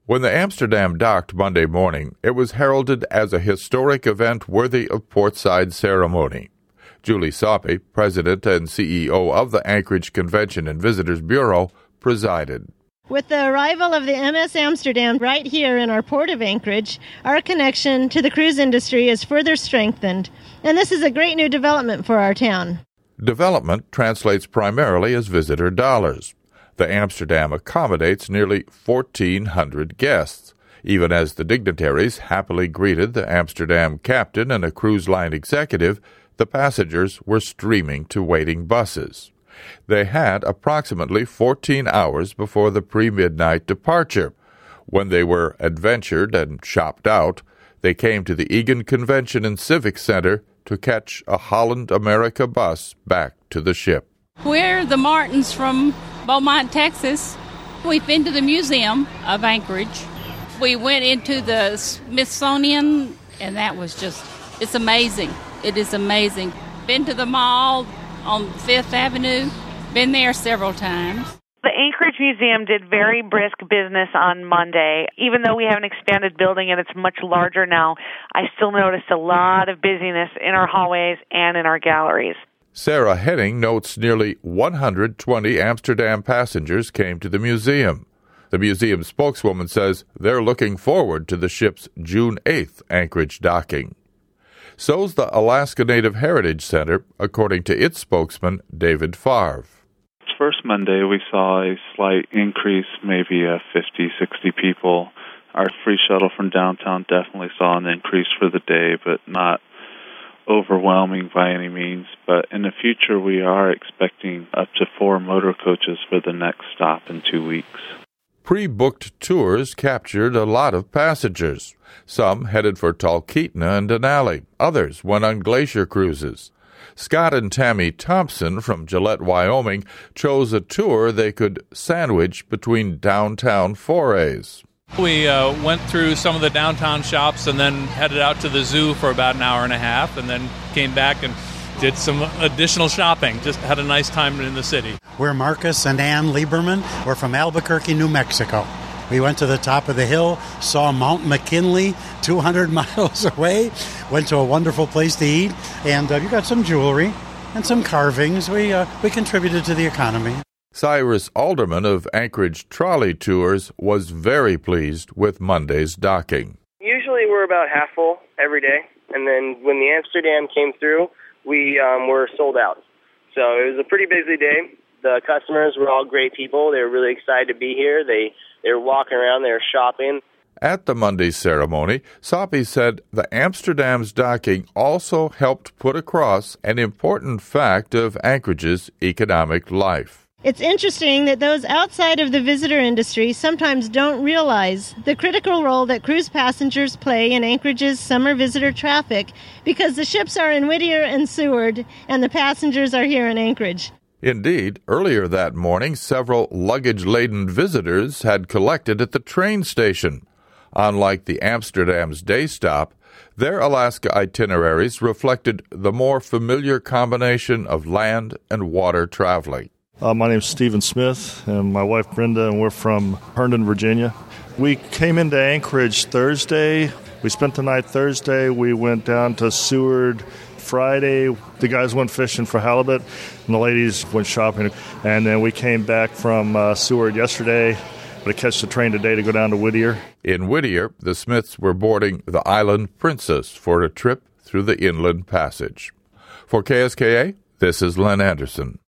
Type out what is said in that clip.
When the Amsterdam docked Monday morning, it was heralded as a historic event worthy of portside ceremony. Julie Soppe, president and CEO of the Anchorage Convention and Visitors Bureau, presided. With the arrival of the MS Amsterdam right here in our port of Anchorage, our connection to the cruise industry is further strengthened, and this is a great new development for our town. Development translates primarily as visitor dollars. The Amsterdam accommodates nearly 1,400 guests. Even as the dignitaries happily greeted the Amsterdam captain and a cruise line executive, the passengers were streaming to waiting buses. They had approximately 14 hours before the pre-midnight departure. When they were adventured and shopped out, they came to the Egan Convention and Civic Center to catch a Holland America bus back to the ship. We're the Martins from Beaumont, Texas. We've been to the Museum of Anchorage. We went into the Smithsonian, and that was it's amazing. It is amazing. Been to the mall on 5th Avenue. Been there several times. The Anchorage Museum did very brisk business on Monday. Even though we have an expanded building and it's much larger now, I still noticed a lot of busyness in our hallways and in our galleries. Sarah Henning notes nearly 120 Amsterdam passengers came to the museum. The museum spokeswoman says they're looking forward to the ship's June 8th Anchorage docking. So's the Alaska Native Heritage Center, according to its spokesman, David Favre. First Monday, we saw a slight increase, maybe 50, 60 people. Our free shuttle from downtown definitely saw an increase for the day, but not overwhelming by any means. But in the future, we are expecting up to 4 motor coaches for the next stop in 2 weeks. Pre-booked tours captured a lot of passengers. Some headed for Talkeetna and Denali. Others went on glacier cruises. Scott and Tammy Thompson from Gillette, Wyoming, chose a tour they could sandwich between downtown forays. We went through some of the downtown shops and then headed out to the zoo for about an hour and a half and then came back and did some additional shopping. Just had a nice time in the city. We're Marcus and Ann Lieberman. We're from Albuquerque, New Mexico. We went to the top of the hill, saw Mount McKinley 200 miles away, went to a wonderful place to eat, and you got some jewelry and some carvings. We contributed to the economy. Cyrus Alderman of Anchorage Trolley Tours was very pleased with Monday's docking. Usually we're about half full every day, and then when the Amsterdam came through, we were sold out. So it was a pretty busy day. The customers were all great people. They were really excited to be here. They were walking around, they were shopping. At the Monday ceremony, Soppe said the Amsterdam's docking also helped put across an important fact of Anchorage's economic life. It's interesting that those outside of the visitor industry sometimes don't realize the critical role that cruise passengers play in Anchorage's summer visitor traffic because the ships are in Whittier and Seward and the passengers are here in Anchorage. Indeed, earlier that morning, several luggage-laden visitors had collected at the train station. Unlike the Amsterdam's day stop, their Alaska itineraries reflected the more familiar combination of land and water traveling. My name's Stephen Smith, and my wife Brenda, and we're from Herndon, Virginia. We came into Anchorage Thursday. We spent the night Thursday. We went down to Seward Friday. The guys went fishing for halibut, and the ladies went shopping. And then we came back from Seward yesterday to catch the train today to go down to Whittier. In Whittier, the Smiths were boarding the Island Princess for a trip through the Inland Passage. For KSKA, this is Len Anderson.